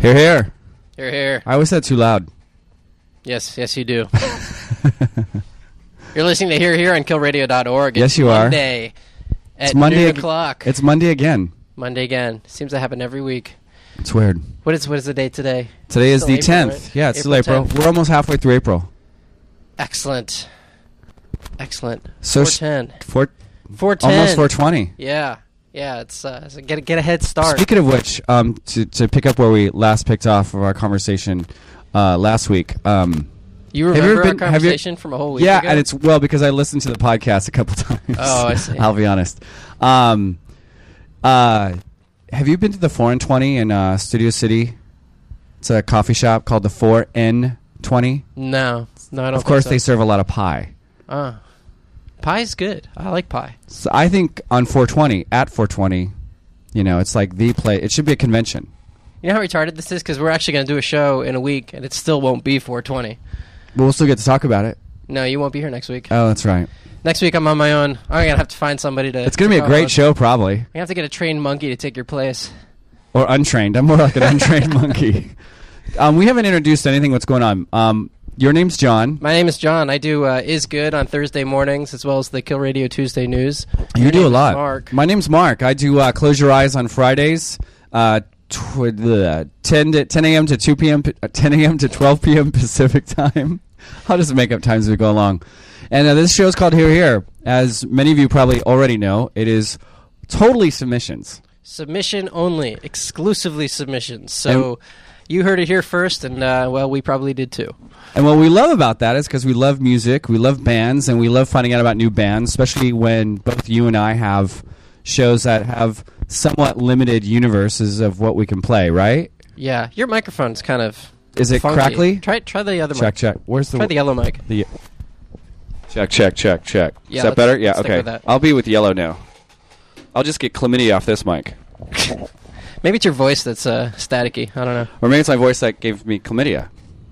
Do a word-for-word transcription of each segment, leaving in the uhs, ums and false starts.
Here, here. Here, here. I always said too loud. Yes, yes, you do. You're listening to Here, Here on kill radio dot org. Yes, you Monday are. Monday at it's Monday noon ag- o'clock. It's Monday again. Monday again. Seems to happen every week. It's weird. What is what is the date today? Today is Still the April, tenth. right? Yeah, it's April still April. tenth. We're almost halfway through April. Excellent. Excellent. So four ten. Four, four ten. almost four twenty. Yeah. Yeah, it's uh, so get, get a head start. Speaking of which, um, to, to pick up where we last picked off of our conversation uh, last week. Um, you have you remember ever our been- have you- conversation from a whole week yeah, ago? and it's, well, because I listened to the podcast a couple times. Oh, I see. I'll be honest. Um, uh, have you been to the four and twenty in uh, Studio City? It's a coffee shop called the four N twenty. No. No, I don't Of course, think so. they serve a lot of pie. Uh, pie's good. I like pie. So I think on four twenty, at four twenty, you know, it's like the play. It should be a convention. You know how retarded this is? Because we're actually going to do a show in a week, and it still won't be four twenty. But we'll still get to talk about it. No, you won't be here next week. Oh, that's right. Next week, I'm on my own. I'm going to have to find somebody to... It's going to be a great show, probably. I have to get a trained monkey to take your place. Or untrained. I'm more like an untrained monkey. Um, we haven't introduced anything. What's going on? Um, your name's John. My name is John. I do uh, Is Good on Thursday mornings, as well as the Kill Radio Tuesday News. You Your do name a is lot. Mark. My name's Mark. I do uh, Close Your Eyes on Fridays, uh, tw- the ten to ten a.m. to two p.m. P- uh, ten a.m. to twelve p.m. Pacific time. I'll just make up times as we go along. And uh, this show is called Here Here. As many of you probably already know, it is totally submissions. Submission only. Exclusively submissions. So you heard it here first, and, uh, well, we probably did too. And what we love about that is because we love music, we love bands, and we love finding out about new bands, especially when both you and I have shows that have somewhat limited universes of what we can play, right? Yeah, your microphone's kind of Is it funky. crackly? Try try the other Check, mic. check. Where's the... Try the yellow mic. the check, check, check, check. Yeah, is that let's- better? Yeah, let's stick okay. with that. I'll be with yellow now. I'll just get chlamydia off this mic. Maybe it's your voice that's uh, staticky. I don't know. Or maybe it's my voice that gave me chlamydia.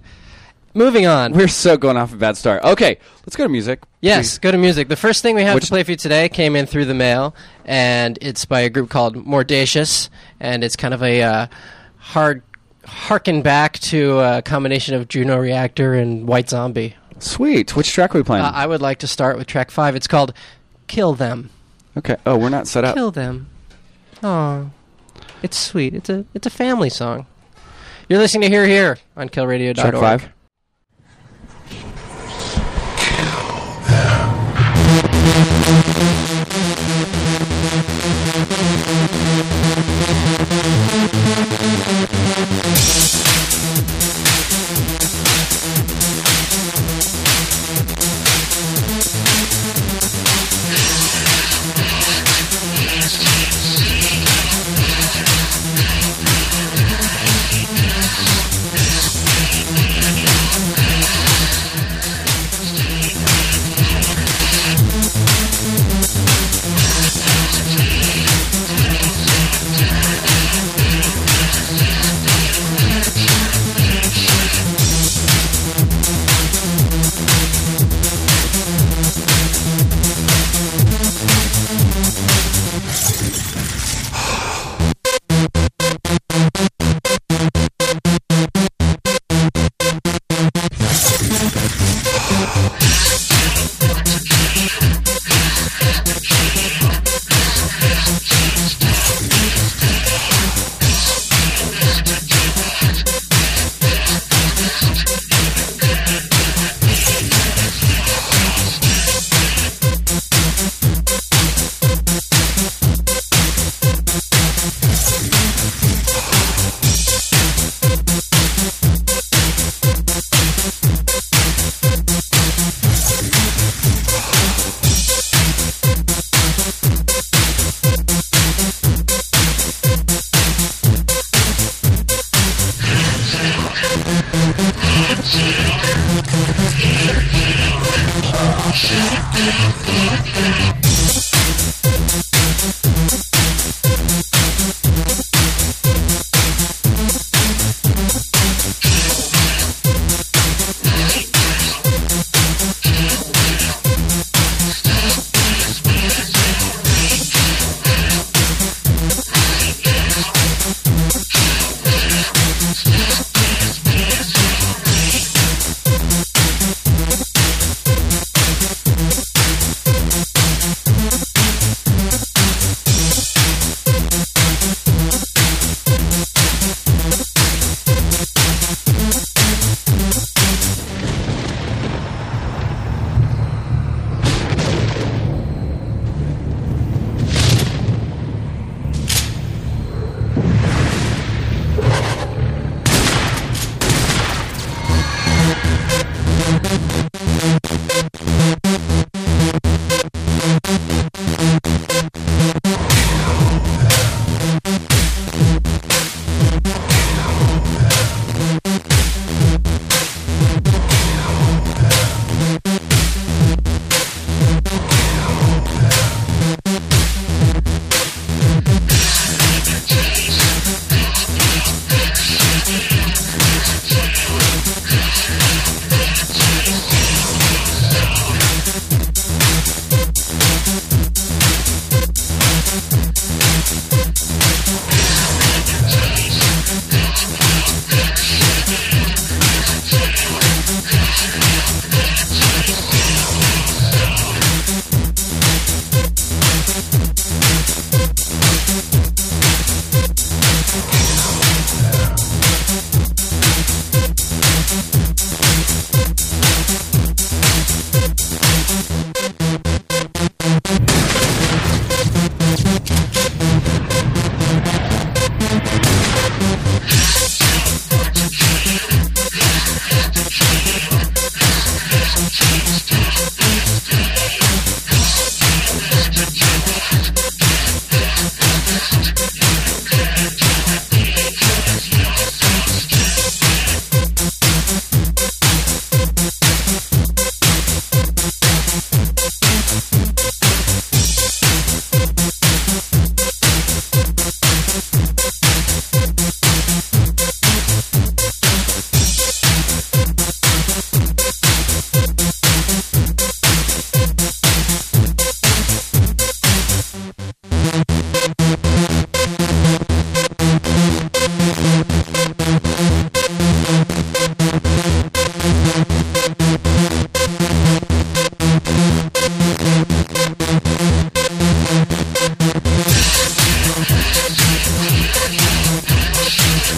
Moving on. We're so going off a bad start. Okay, let's go to music. Yes, go to music. The first thing we have Which- to play for you today came in through the mail, and it's by a group called Mordacious, and it's kind of a uh, hard harken back to a combination of Juno Reactor and White Zombie. Sweet. Which track are we playing? Uh, I would like to start with track five. It's called Kill Them. okay. Oh, we're not set up. Kill Them. Oh, it's sweet. It's a it's a family song. You're listening to Here Here on kill radio dot org. Track five.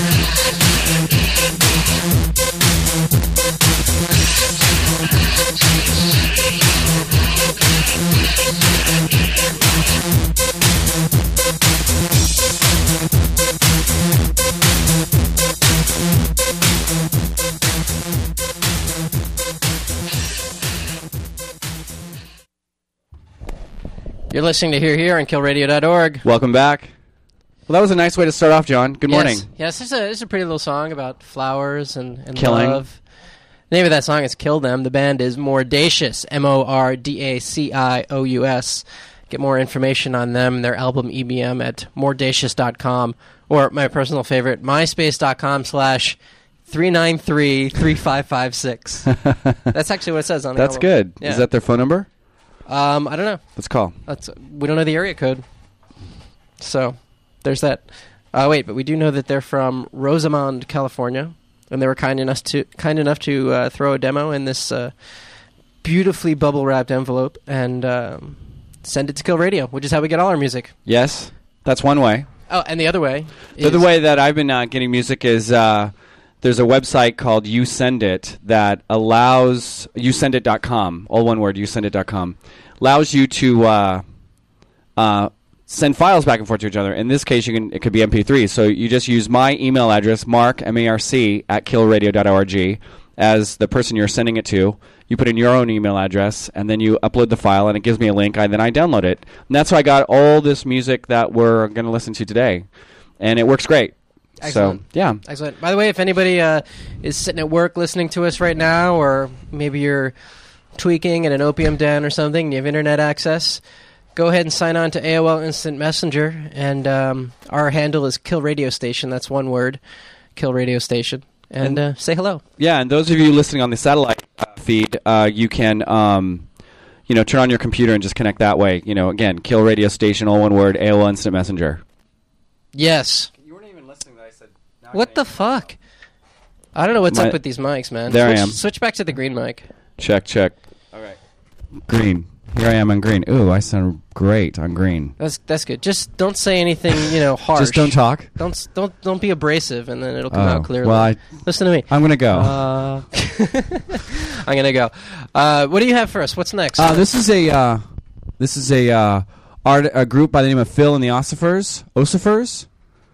You're listening to Here Here on kill radio dot org. Welcome back. Well, that was a nice way to start off, John. Good morning. Yes, yes this, is a, this is a pretty little song about flowers and, and Killing. love. The name of that song is Kill Them. The band is Mordacious, M O R D A C I O U S. Get more information on them and their album E B M at mordacious dot com, or my personal favorite, myspace dot com slash three nine three three five five six. That's actually what it says on the That's album. good. Yeah. Is that their phone number? Um, I don't know. Let's call. That's, we don't know the area code. So, there's that. Uh, wait, but we do know that they're from Rosamond, California, and they were kind enough to kind enough to uh, throw a demo in this uh, beautifully bubble-wrapped envelope and um, send it to Kill Radio, which is how we get all our music. Yes. That's one way. Oh, and the other way The other way that I've been uh, getting music is uh, there's a website called You Send It that allows you send it dot com, all one word, you send it dot com, allows you to uh, uh, send files back and forth to each other. In this case, you can it could be M P three. So you just use my email address, Mark M A R C at kill radio dot org, as the person you're sending it to. You put in your own email address, and then you upload the file, and it gives me a link, and then I download it. And that's how I got all this music that we're going to listen to today. And it works great. Excellent. So, yeah. Excellent. By the way, if anybody uh, is sitting at work listening to us right now, or maybe you're tweaking in an opium den or something, and you have internet access, go ahead and sign on to A O L Instant Messenger, and um, our handle is Kill Radio Station. That's one word, Kill Radio Station. And, and uh, say hello. Yeah, and those of you listening on the satellite uh, feed, uh, you can, um, you know, turn on your computer and just connect that way. You know, again, Kill Radio Station, all one word, A O L Instant Messenger. Yes. You weren't even listening that I said. What the fuck? I don't know what's My, up with these mics, man. There switch, I am. Switch back to the green mic. Check, check. All right. Green. Here I am on green. Ooh, I sound great on green. That's that's good. Just don't say anything, you know, harsh. Just don't talk? Don't don't don't be abrasive, and then it'll come Oh, out clearly. well, I- Listen to me. I'm going to go. Uh, I'm gonna go. Uh, what do you have for us? What's next? Uh, this is a uh, this is a uh, art a group by the name of Phil and the Ossifers. Ossifers.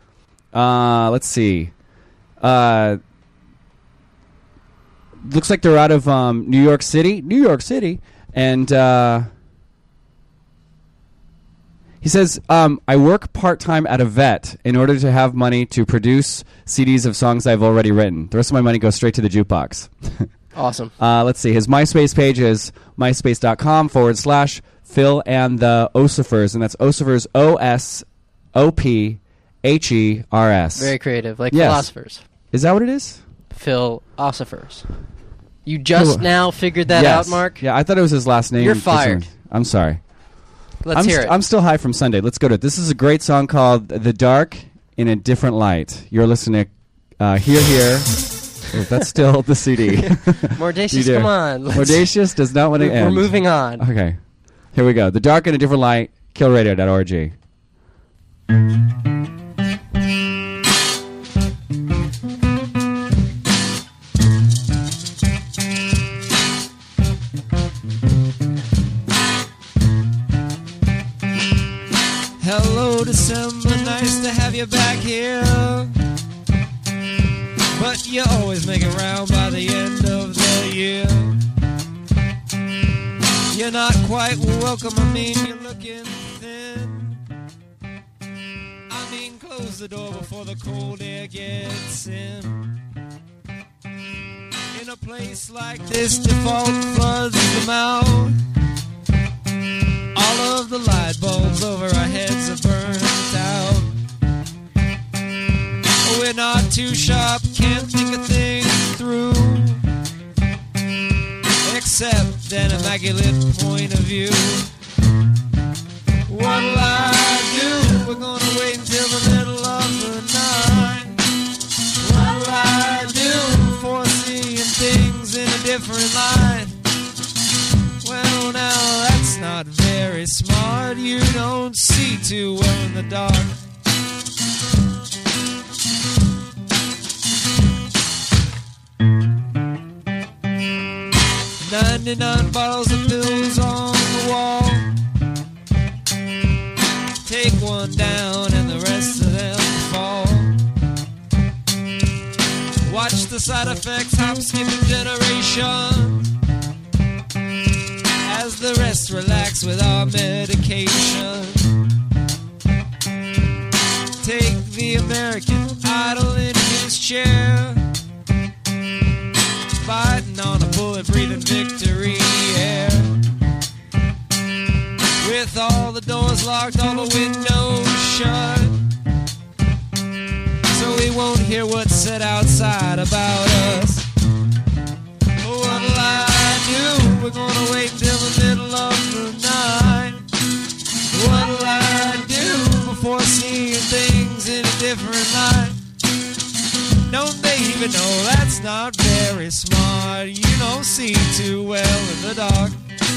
Uh, let's see. Uh, looks like they're out of um, New York City. New York City, and uh, he says, um, "I work part time at a vet in order to have money to produce C Ds of songs I've already written. The rest of my money goes straight to the jukebox." Awesome. Uh, let's see. His MySpace page is myspace.com forward slash Phil and the Ossifers, and that's Ossifers, O S O P H E R S. Very creative, like Yes. philosophers. Is that what it is? Phil Ossifers. You just Cool. now figured that Yes. out, Mark? Yeah, I thought it was his last name. You're for some fired. reason. I'm sorry. Let's I'm hear st- it. I'm still high from Sunday. Let's go to it. This is a great song called The Dark in a Different Light. You're listening to uh, Here Here. Oh, that's still the C D. Mordacious, You do. come on. Let's- Mordacious does not want to We're end. moving on. Okay. Here we go. The Dark in a Different Light, kill radio dot org. Hello, December, nice to have you back here. But you always make it round by the end of the year. You're not quite welcome, I mean, you're looking thin. I mean, close the door before the cold air gets in. In a place like this, default floods them out. All of the light bulbs over our heads are burnt out. We're not too sharp, can't think of things through, except an immaculate point of view. What'll I do? We're gonna wait until the middle of the night. What'll I do? Foreseeing things in a different light. Well, now that's not very smart. You don't see too well in the dark. ninety-nine bottles of pills on the wall. Take one down and the rest of them fall. Watch the side effects hop, skipping generation as the rest relax with our medication. Take the American Idol in his chair, fighting on a bullet, breathing victory air. With all the doors locked, all the windows shut, so we won't hear what's said outside about us. What'll I do? We're gonna wait till the middle of the night. What'll I do before seeing things in a different light? Don't they even know that's not very smart? You don't see too well in the dark.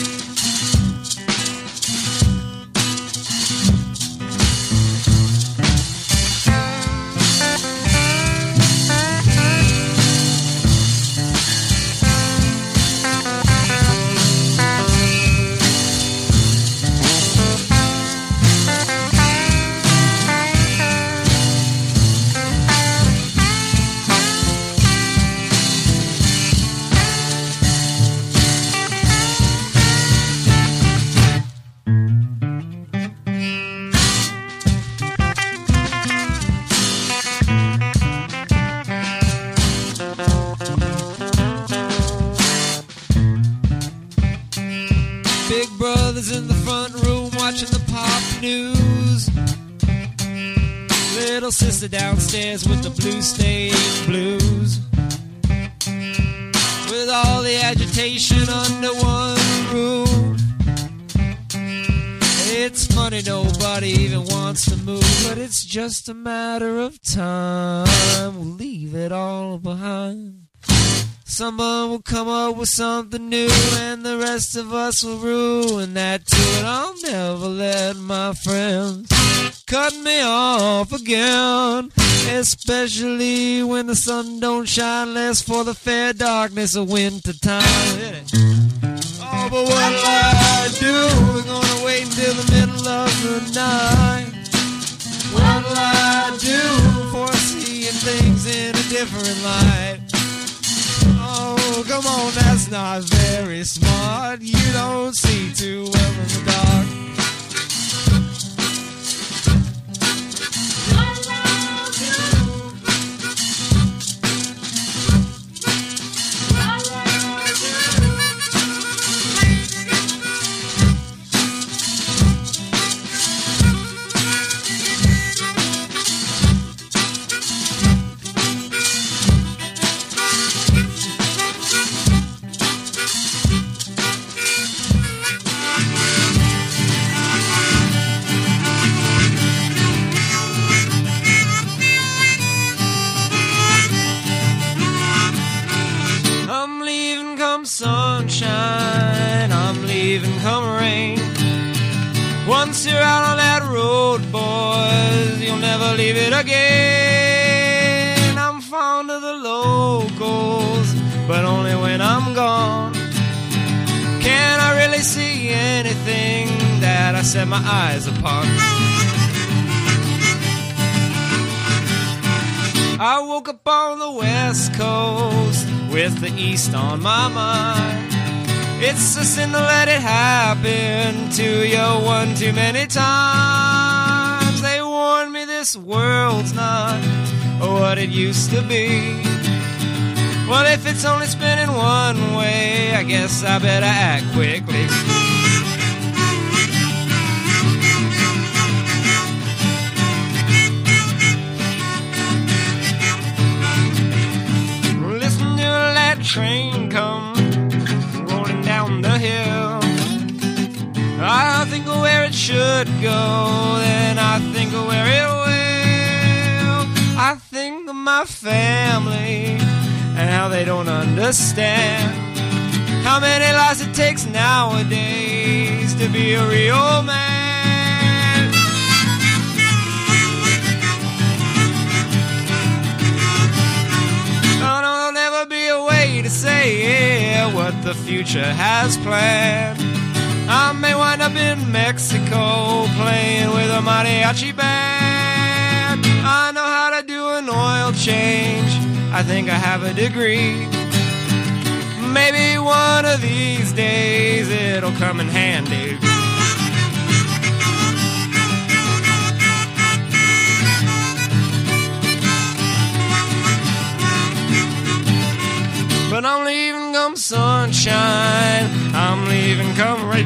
Big brother's in the front room watching the pop news. Little sister downstairs with the blue stage blues. With all the agitation under one roof. It's funny nobody even wants to move, but it's just a matter of time. We'll leave it all behind. Someone will come up with something new, and the rest of us will ruin that too. And I'll never let my friends cut me off again, especially when the sun don't shine less for the fair darkness of winter time. Oh, but what'll I do? We're gonna wait until the middle of the night. What'll I do before seeing things in a different light? Oh, come on, that's not very smart. You don't see too well in the dark. Sunshine, I'm leaving come rain. Once you're out on that road, boys, you'll never leave it again. I'm fond of the locals, but only when I'm gone. Can I really see anything that I set my eyes upon? I woke up on the west coast with the east on my mind. It's a sin to let it happen to you one too many times. They warned me this world's not what it used to be. Well, if it's only spinning one way, I guess I better act quickly. Listen to that train come rolling down the hill. I think of where it should go, then I think of where it will. I think of my family and how they don't understand how many lives it takes nowadays to be a real man. Oh, no, there'll never be a way to say yeah, what the future has planned. I may wind up in Mexico playing with a mariachi band. I know how to do an oil change. I think I have a degree. Maybe one of these days it'll come in handy. But I'm leaving come sunshine. I'm leaving come rain.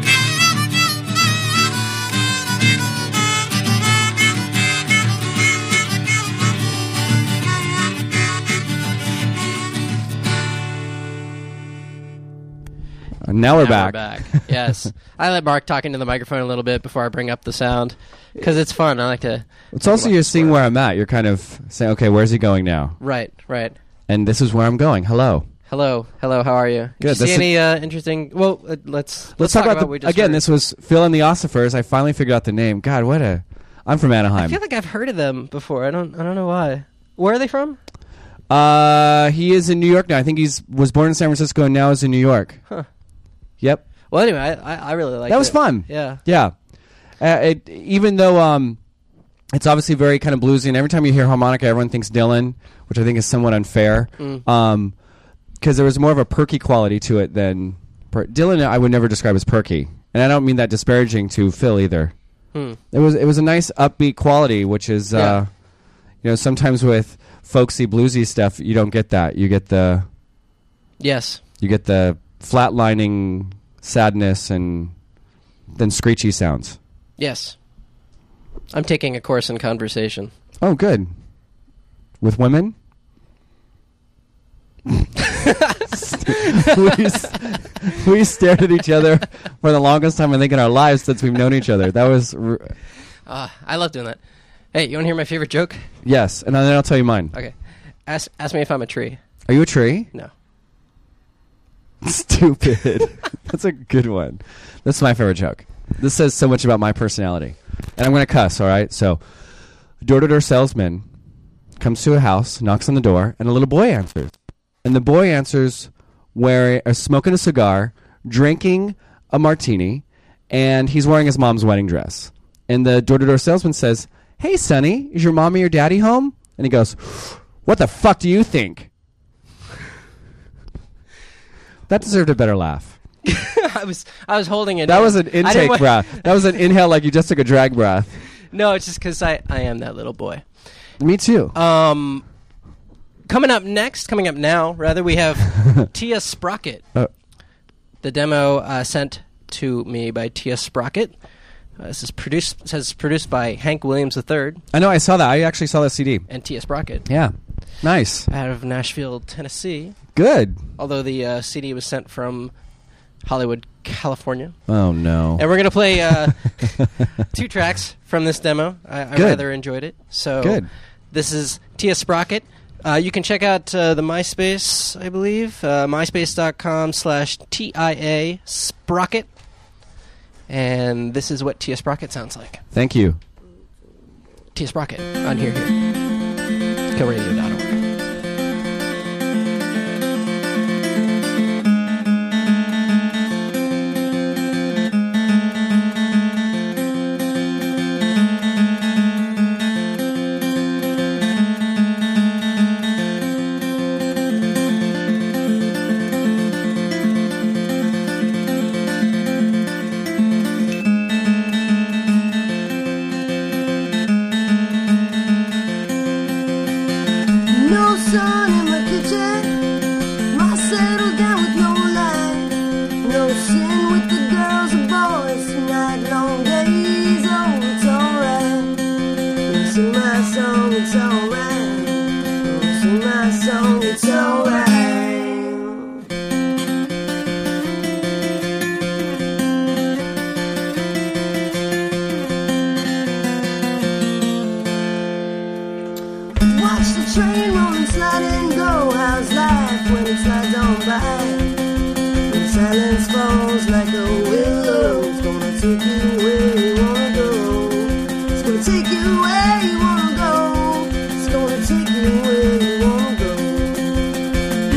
Now we're Now back. We're back. Yes. I let Mark talk into the microphone a little bit before I bring up the sound because it's fun. I like to. It's also you're seeing where I'm at. You're kind of saying, okay, where's he going now? Right, right. And this is where I'm going. Hello. Hello, hello. How are you? Good. Did you see This any uh, interesting? Well, uh, let's, let's Let's talk about, what we the just again. heard. This was Phil and the Ossifers. I finally figured out the name. God, what a! I'm from I Anaheim. feel like I've heard of them before. I don't. I don't know why. Where are they from? Uh, he is in New York now. I think he's was born in San Francisco and now is in New York. Huh. Yep. Well, anyway, I, I, I really like That was it. fun. Yeah. Yeah. Uh, it, even though um, it's obviously very kind of bluesy, and every time you hear harmonica, everyone thinks Dylan, which I think is somewhat unfair. Mm. Um, because there was more of a perky quality to it than per- Dylan. I would never describe as perky, and I don't mean that disparaging to Phil either. Hmm. It was it was a nice upbeat quality, which is uh, Yeah. you know, sometimes with folksy bluesy stuff you don't get that. You get the Yes. you get the flatlining sadness and then screechy sounds. Yes. I'm taking a course in conversation. Oh, good. With women? we, s- we stared at each other for the longest time I think in our lives since we've known each other. That was r- Uh, I love doing that. Hey, you want to hear my favorite joke? yes, and then I'll tell you mine. Okay. Ask ask me if I'm a tree. Are you a tree? No. Stupid. That's a good one. That's my favorite joke. This says so much about my personality. And I'm going to cuss, all right? So, door-to-door salesman comes to a house, knocks on the door, and a little boy answers. And the boy answers wearing, uh, smoking a cigar, drinking a martini, and he's wearing his mom's wedding dress. And the door-to-door salesman says, "Hey, Sonny, is your mom or your daddy home?" And he goes, "What the fuck do you think?" That deserved a better laugh. I was I was holding it. That in. was an I didn't intake wa- breath. That was an inhale like you just took a drag breath. No, it's just because I, I am that little boy. Me too. Um, coming up next, coming up now, rather, we have Tia Sprocket. Uh, The demo uh, sent to me by Tia Sprocket. Uh, this is produced says produced by Hank Williams the third I know, I saw that. I actually saw that C D. and Tia Sprocket Yeah. Nice. out of Nashville, Tennessee. Good. Although the uh, C D was sent from Hollywood, California. Oh, no. And we're going to play uh, two tracks from this demo. I, I Good. rather enjoyed it. So Good. this is Tia Sprocket. Uh, you can check out uh, the MySpace, I believe, uh, myspace.com slash T I A Sprocket. And this is what Tia Sprocket sounds like. Thank you. Tia Sprocket on Here Here. kill radio dot org. No sun in my kitchen, my settle down with no light. No sin with the girls or boys tonight, long days, oh, it's alright. You sing my song, it's alright. You sing my song, it's alright. Watch the train roll and slide and go. How's life when it slides on by? When silence falls like a willow, it's gonna take you where you wanna go. It's gonna take you where you wanna go. It's gonna take you where you wanna go.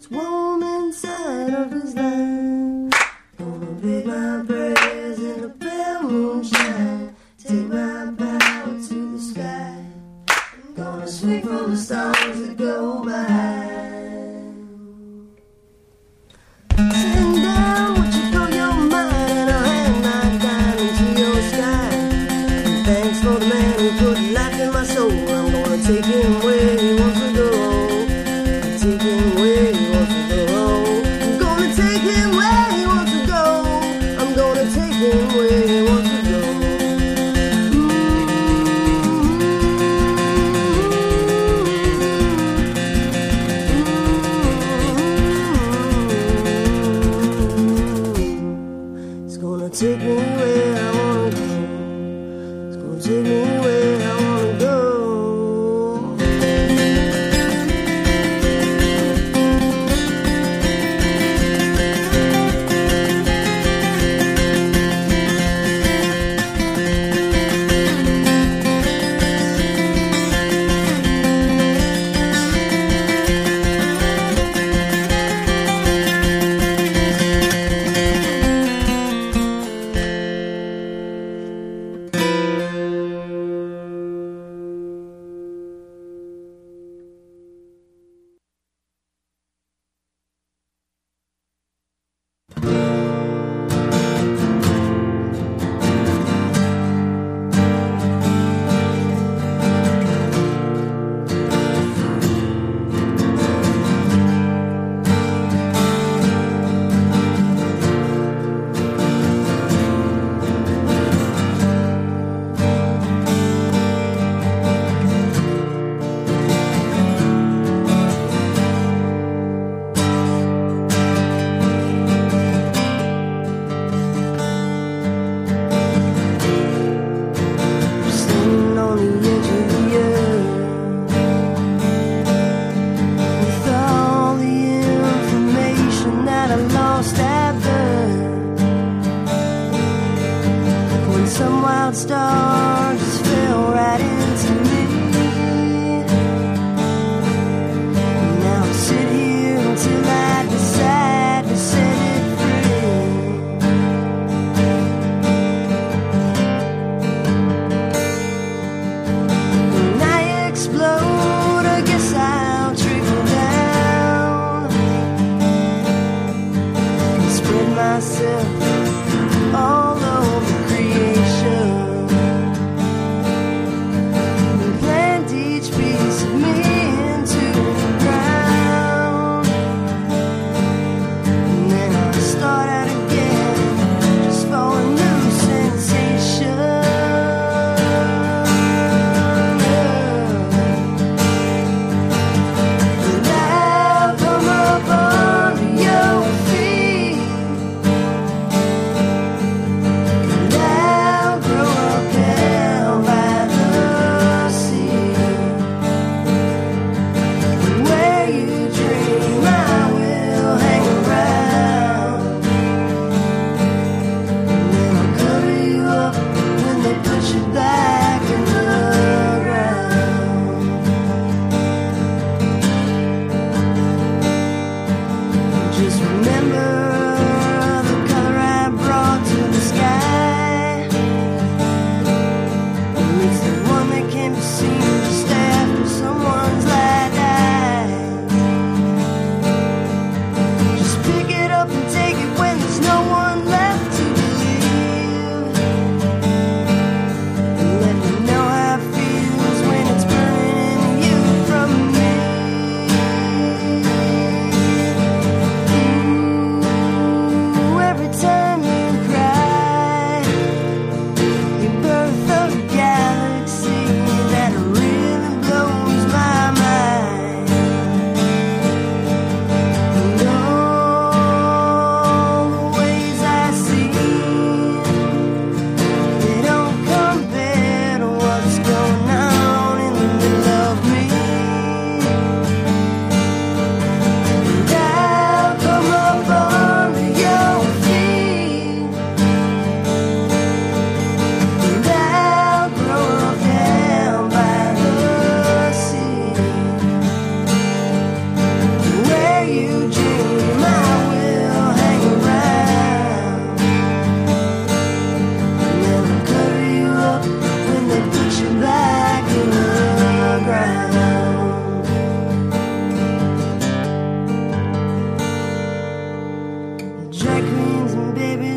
It's warm inside of his life. Gonna bid my prayers in the pale moonshine. Take my power to the sky. I'm gonna swing from the stars that go by. Send down what you call your mind, and I'll hand my diamond to your sky. And thanks for the man who put life in my soul. I'm gonna take him where he wants to go. Take him where he wants to go. I'm gonna take him where he wants to go. I'm gonna take him where he wants to go.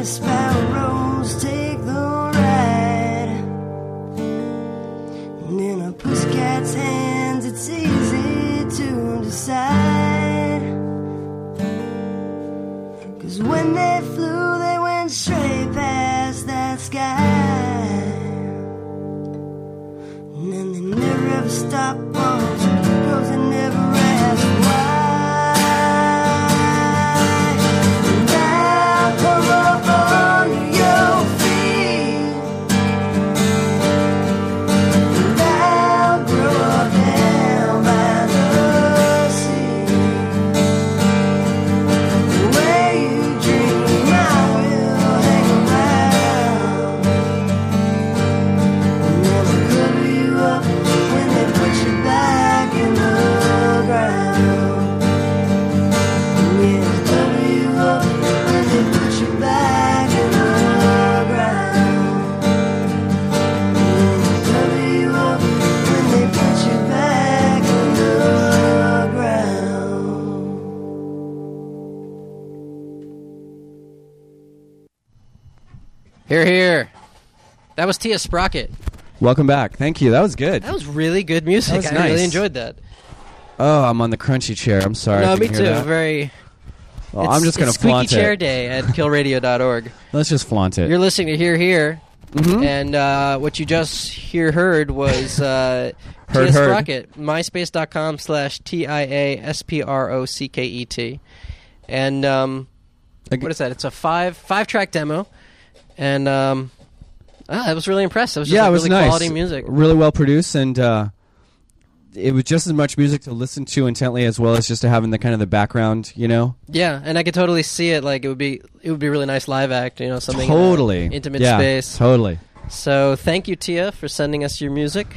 sparrows take the ride. And in a pussycat's hands, it's easy to decide. 'Cause when they flew, they went straight past that sky. And then they never ever stopped once. Girls that never asked why. Here, here. That was Tia Sprocket. Welcome back. Thank you. That was good. That was really good music. That was I nice. really enjoyed that. Oh, I'm on the crunchy chair. I'm sorry. No, I me can too. hear that. Very. Well, it's, I'm just going it's to flaunt Squeaky Chair it. Day at kill radio dot org. Let's just flaunt it. You're listening to Here, Here. Mhm. And uh, what you just hear heard was uh, Heard, Tia heard. Sprocket. myspace.com slash T I A S P R O C K E T. And um, Ag- what is that? It's a five five track demo. And um, ah, I was really impressed. It was just yeah, like it was really nice. quality music. Really well produced, and uh, it was just as much music to listen to intently as well as just to have in the kind of the background, you know. Yeah, and I could totally see it. Like it would be, it would be a really nice live act. You know, something Totally in an intimate yeah, space. Totally. So thank you, Tia, for sending us your music.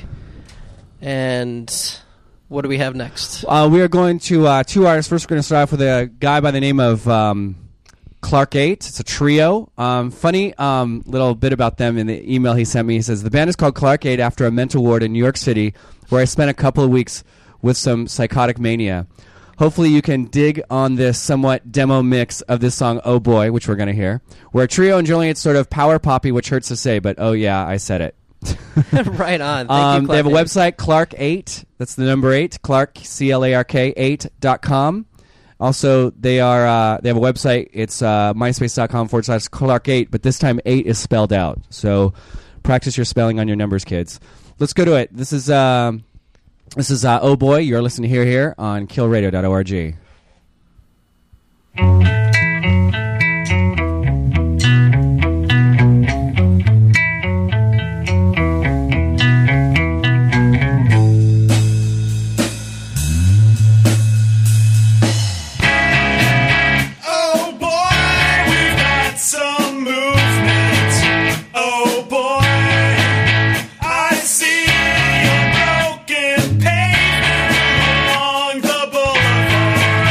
And what do we have next? Uh, we are going to uh, two artists. First, we're going to start off with a guy by the name of um, Clark Eight. It's a trio. Um, funny um, little bit about them in the email he sent me. He says, the band is called Clark Eight after a mental ward in New York City where I spent a couple of weeks with some psychotic mania. Hopefully you can dig on this somewhat demo mix of this song, Oh Boy, which we're going to hear. We're a trio and generally it's sort of power poppy, which hurts to say, but oh yeah, I said it. Right on. Thank Um, you, they have a Clark. website, Clark eight. That's the number eight, Clark, C L A R K, eight dot com. Also, they are uh, they have a website. It's uh, myspace.com forward slash Clark eight, but this time eight is spelled out. So practice your spelling on your numbers, kids. Let's go to it. This is um, this is uh, Oh Boy. You're listening to Here Here on kill radio dot org. Oh boy, we've got some movement. Oh boy, I see a broken pavement along the boulevard.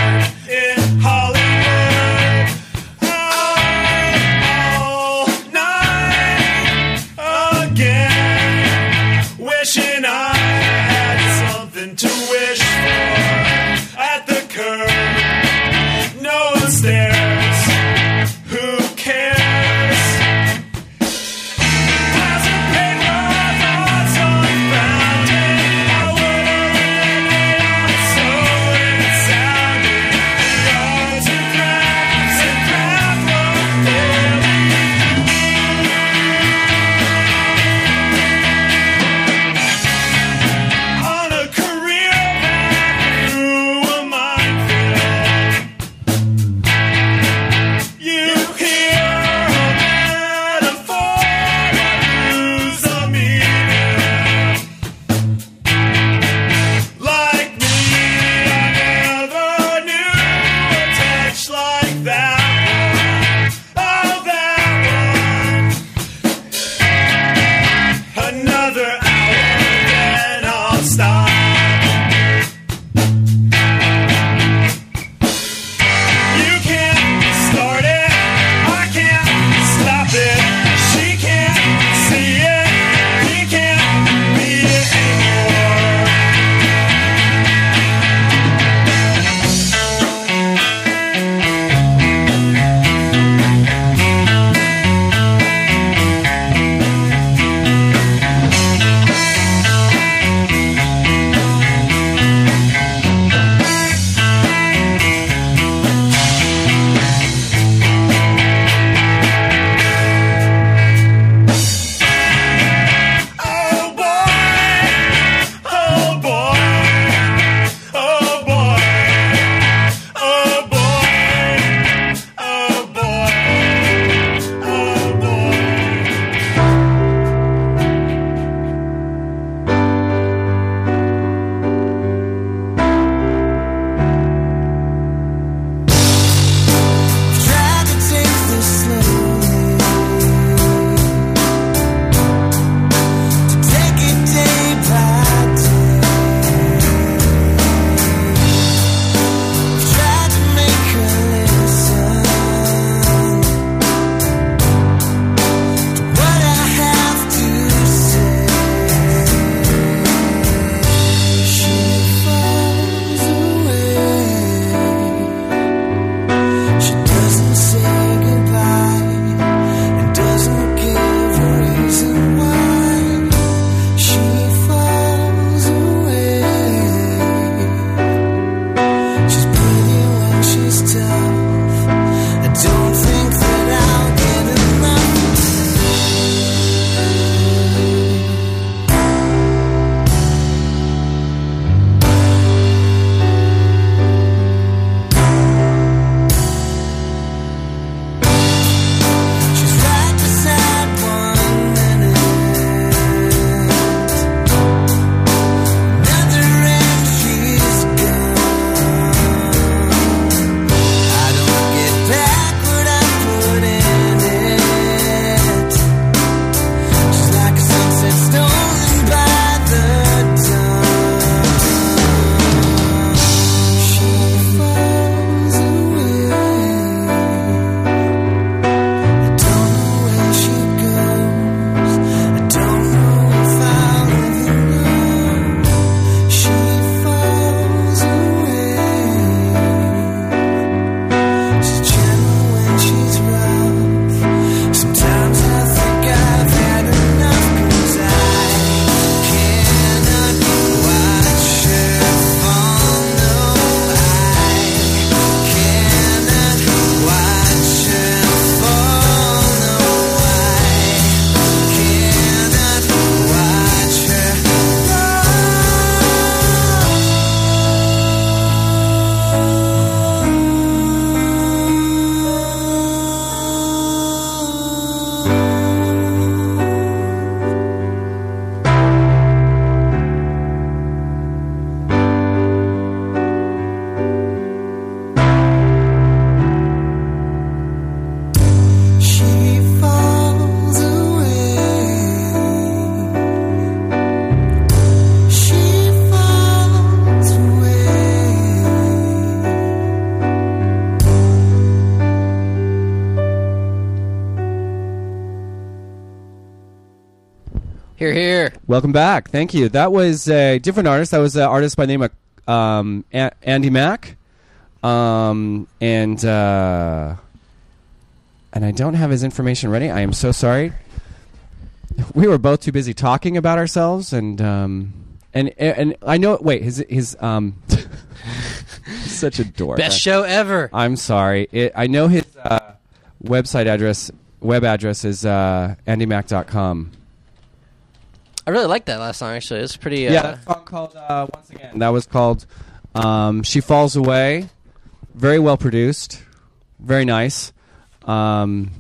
Here, here. Welcome back. Thank you. That was a different artist. That was an artist by the name of um, a- Andy Mack. Um, and uh, and I don't have his information ready. I am so sorry. We were both too busy talking about ourselves, and um, and and I know. Wait, his his um, such a dork. Best show ever. I'm sorry. It, I know his uh, website address. Web address is uh, andy mac dot com. I really liked that last song, actually. It's pretty... Uh, Yeah, that song called, uh, once again, that was called um, She Falls Away. Very well produced. Very nice. Um,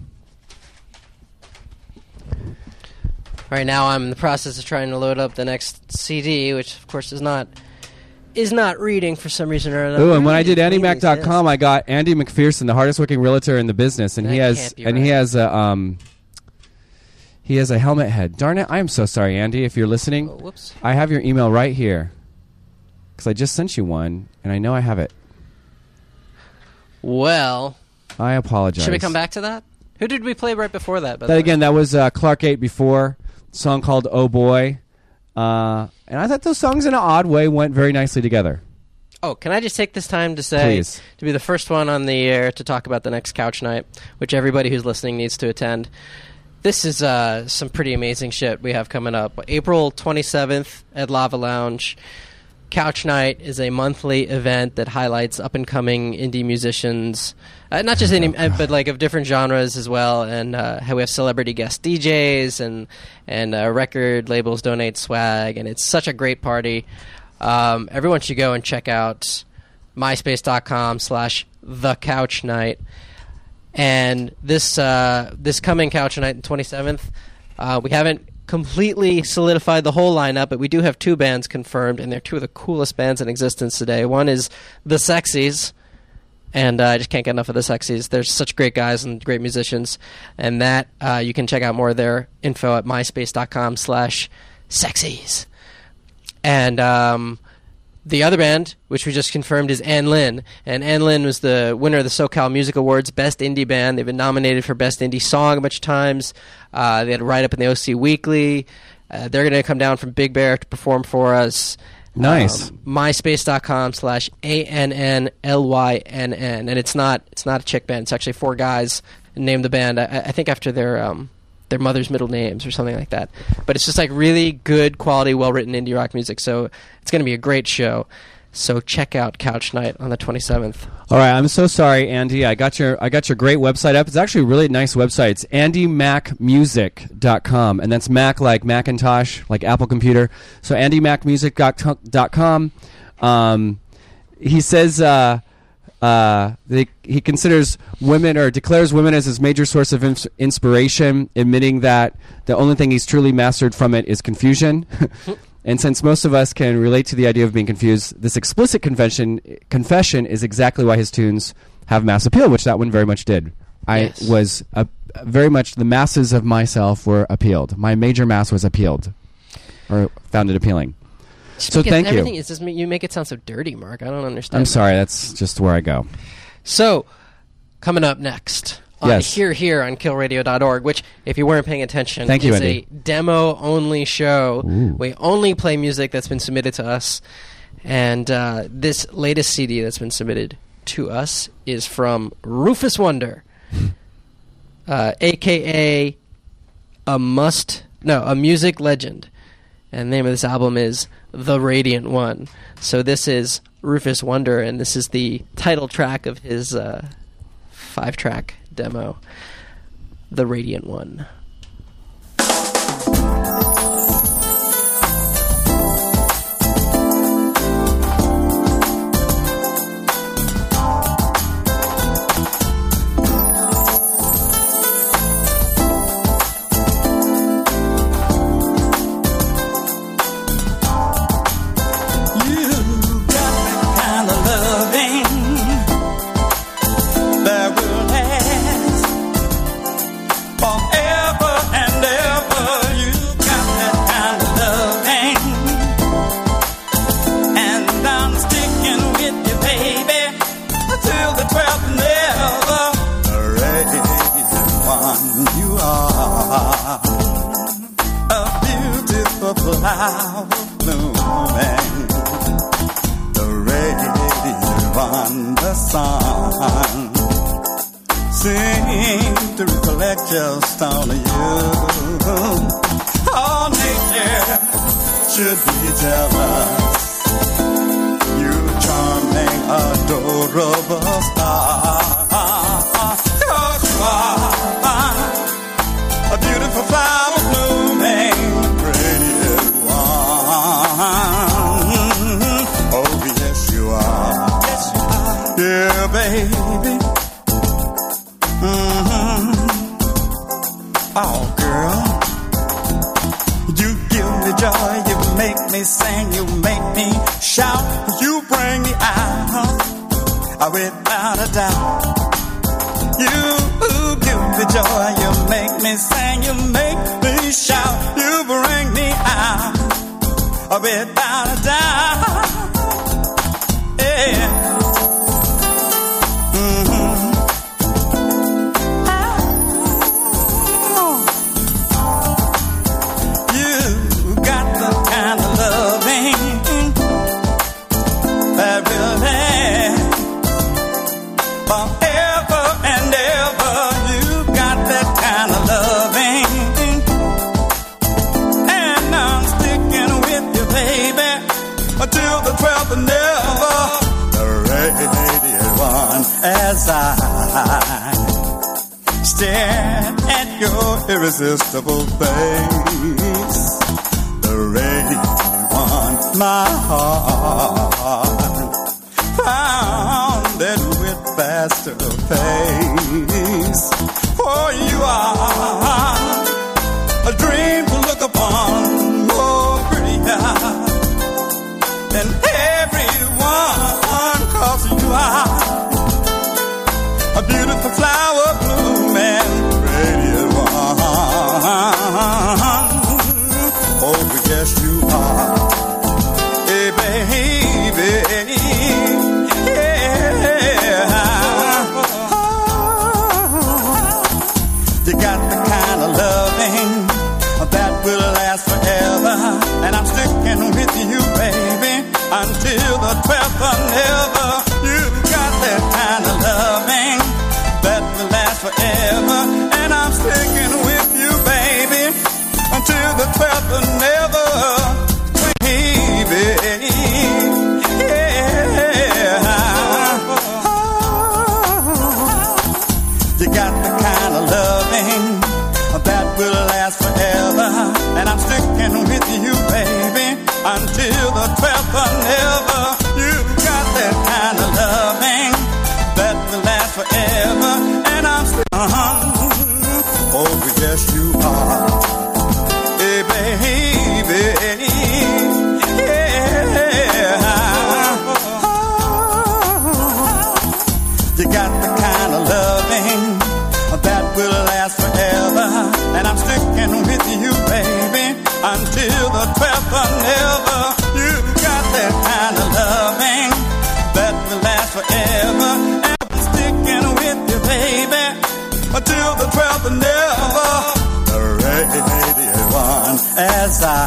right now, I'm in the process of trying to load up the next C D, which, of course, is not is not reading for some reason or another. ooh, and when I did andy mac dot com, I got Andy McPherson, the hardest working realtor in the business, and That he has can't be and right. he has a um, he has a helmet head. Darn it! I am so sorry, Andy, if you're listening. Oh, whoops. I have your email right here because I just sent you one, and I know I have it. Well, I apologize. should we come back to that? Who did we play right before that? By the That way? again, that was uh, Clark eight before, song called "Oh Boy," uh, and I thought those songs in an odd way went very nicely together. Oh, can I just take this time to say, Please. to be the first one on the air to talk about the next couch night, which everybody who's listening needs to attend. This is uh, some pretty amazing shit we have coming up. April twenty-seventh at Lava Lounge. Couch Night is a monthly event that highlights up-and-coming indie musicians, uh, not just indie, uh, but like of different genres as well. And uh, we have celebrity guest D Js and and uh, record labels donate swag, and it's such a great party. Um, everyone should go and check out myspace.com slash the couch night. And this uh, this coming couch night, the twenty-seventh, uh, we haven't completely solidified the whole lineup, but we do have two bands confirmed, and they're two of the coolest bands in existence today. One is The Sexies, and uh, I just can't get enough of The Sexies. They're such great guys and great musicians, and that uh, you can check out more of their info at myspace.com slash sexies. And um, the other band, which we just confirmed, is Ann Lin. And Ann Lin was the winner of the SoCal Music Awards Best Indie Band. They've been nominated for Best Indie Song a bunch of times. Uh, they had a write-up in the O C Weekly. Uh, they're going to come down from Big Bear to perform for us. Nice. Um, myspace.com slash A N N L Y N N. And it's not it's not a chick band. It's actually four guys named the band, I, I think, after their... Um, their mother's middle names or something like that. But it's just like really good quality, well-written indie rock music. So it's going to be a great show. So check out Couch Night on the twenty-seventh. All right, I'm so sorry, Andy. I got your I got your great website up. It's actually a really nice website. It's andy mac music dot com, and that's Mac like Macintosh, like Apple computer. So andy mac music dot com. Um, he says uh, uh, they, he considers women or declares women as his major source of ins- inspiration, admitting that the only thing he's truly mastered from it is confusion. And since most of us can relate to the idea of being confused, this explicit confession confession is exactly why his tunes have mass appeal, which that one very much did. Yes. I was uh, very much the masses of myself were appealed. My major mass was appealed, or found it appealing. So Because thank you. everything is just, you make it sound so dirty, Mark. I don't understand. I'm sorry. That's just where I go. So, coming up next on Yes. Here Here on kill radio dot org, which, if you weren't paying attention, Thank you, is Andy. a demo-only show. Ooh. We only play music that's been submitted to us. And uh, this latest C D that's been submitted to us is from Rufus Wonder, uh, a k a a must... No, a music legend. And the name of this album is The Radiant One. So this is Rufus Wonder, and this is the title track of his uh, five-track demo, The Radiant One. That will last forever. flower blooming, the radiant one, the sun, seem to reflect just on you. All nature should be jealous. You charming, adorable star. Cause you are a beautiful flower blooming, radiant one. Oh, yes, you are. Yes, you are. Yeah, baby. Mm-hmm. Oh, girl. You give me joy, you make me sing, you make me shout, you bring me out, without a doubt. You give me joy, you make me sing, you make me shout, you bring me out, without a doubt. Yeah. Mm-hmm. Forever and ever, you got that kind of loving, and I'm sticking with you, baby, until the twelfth and never. The radiant one, as I stare at your irresistible face, the radiant one, my heart found it with faster pace. For you are a dream to look upon, more prettier than everyone, cause you are a beautiful flower blooming, radiant one. Oh, yes, you are. Hey, baby. And I'm sticking with you, baby, until the twelfth of never. You've got that kind of loving that will last forever. And I'm sticking with you, baby, until the twelfth of never. Baby, yeah. You got the kind of loving that will last forever. And I'm sticking with you, baby, until the twelfth of never. You've got that kind of loving that will last forever. And I'm sticking, uh-huh. Oh, yes, you are. Hey, baby, yeah. You got the kind of loving that will last forever. And I'm sticking with you, baby, until the twelfth of never. You've got that kind of loving that will last forever. And I'm sticking with you, baby, until the twelfth of never. The radiant one, as I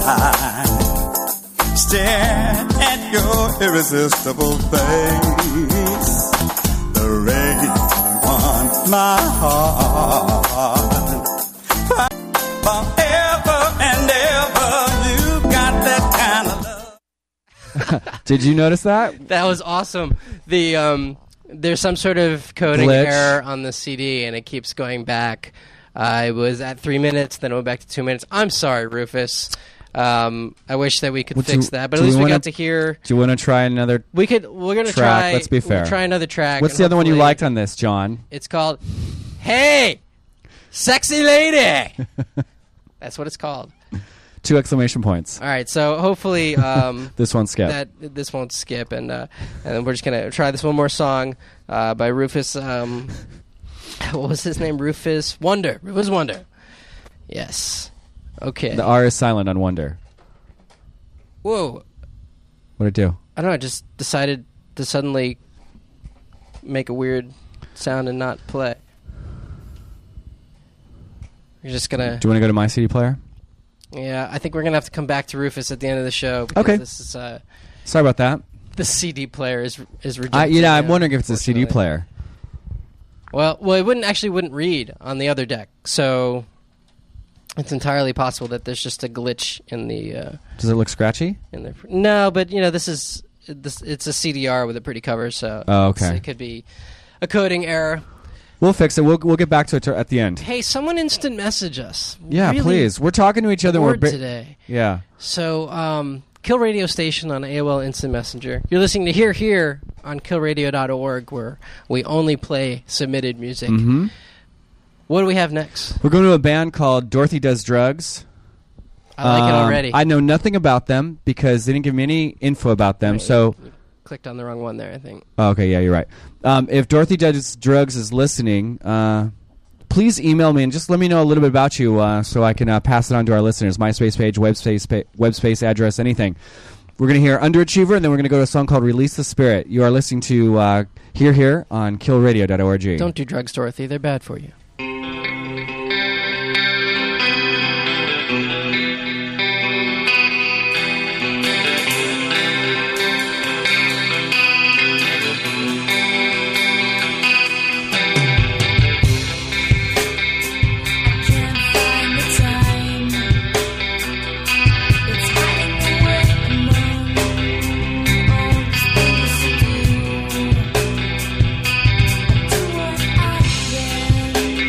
stare at your irresistible face, the radiant one, my heart. Forever and ever, you got that kind of love. Did you notice that? That was awesome. The um, there's some sort of coding Glitch. error on the C D, and it keeps going back. Uh, it was at three minutes, then it went back to two minutes. I'm sorry, Rufus. Um, I wish that we could Well, fix do- that, but do at least we we wanna- got to hear. Do you want to try another? We could. We're gonna track, try. let's be we'll fair. try another track. What's and the other one you hopefully- liked on this, John? It's called "Hey, Sexy Lady." That's what it's called. Two exclamation points. All right, so hopefully um, This one skip. that this won't skip, and uh, and then we're just gonna try this one more song uh, by Rufus. Um, what was his name? Rufus Wonder. Rufus Wonder. Yes. Okay. The R is silent on Wonder. Whoa. What'd it do? I don't know. I just decided to suddenly make a weird sound and not play. You're just gonna. Do you want to go to my C D player? Yeah, I think we're gonna have to come back to Rufus at the end of the show. Because Okay. This is uh, Sorry about that. the C D player is is rejected. I, you know, I'm now, wondering if it's a C D unfortunately. player. Well, well, it wouldn't actually wouldn't read on the other deck, so it's entirely possible that there's just a glitch in the uh, Does it look scratchy? in the. No, but you know, this is this. It's a C D R with a pretty cover, so Oh, it's- okay. it could be a coding error. We'll fix it. We'll we'll get back to it t- at the end. Hey, someone instant message us. Yeah, Really please. We're talking to each other. We're bored ba- today. Yeah. So, um, Kill Radio Station on A O L Instant Messenger. You're listening to Here Here on kill radio dot org, where we only play submitted music. Mm-hmm. What do we have next? We're going to a band called Dorothy Does Drugs. I like it Um, already. I know nothing about them because they didn't give me any info about them. Right, So, you clicked on the wrong one there, I think. oh, okay, yeah, you're right. Um, if Dorothy Does Drugs is listening, uh, please email me and just let me know a little bit about you uh, so I can uh, pass it on to our listeners. MySpace page, webspace, pa- webspace address, anything. We're going to hear Underachiever, and then we're going to go to a song called Release the Spirit. You are listening to uh, Here Here on kill radio dot org. Don't do drugs, Dorothy. They're bad for you. Do what I can.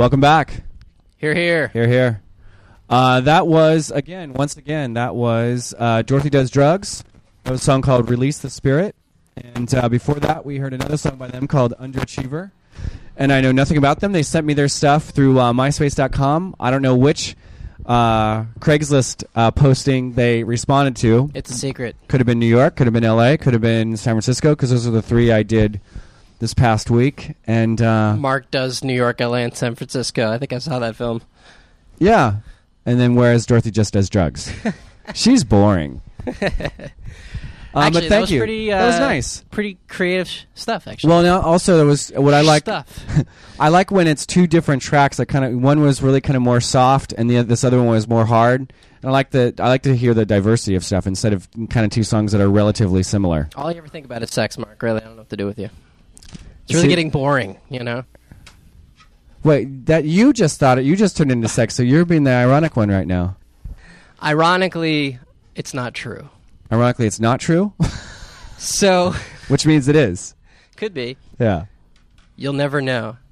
Welcome back. Here, here. Here, here. Uh, that was, again, once again, that was uh, Dorothy Does Drugs. That was a song called Release the Spirit. And uh, before that, we heard another song by them called Underachiever. And I know nothing about them. They sent me their stuff through uh, MySpace dot com. I don't know which uh, Craigslist uh, posting they responded to. It's a secret. Could have been New York, could have been L A, could have been San Francisco, because those are the three I did this past week. And uh, Mark does New York, L A, and San Francisco. I think I saw that film. yeah. And then whereas Dorothy just does drugs. She's boring. Um, Actually, but thank that was you. pretty. Uh, that was nice. Pretty creative sh- stuff, actually. Well, now also there was what I like. Stuff. I like when it's two different tracks. Like kind of one was really kind of more soft, and the this other one was more hard. And I like the I like to hear the diversity of stuff instead of kind of two songs that are relatively similar. All you ever think about is sex, Mark. Really, I don't know what to do with you. It's really See- getting boring, you know. Wait, that you just thought it. You just turned into sex, so you're being the ironic one right now. Ironically, it's not true. Ironically, it's not true, So, which means it is. could be. Yeah. You'll never know.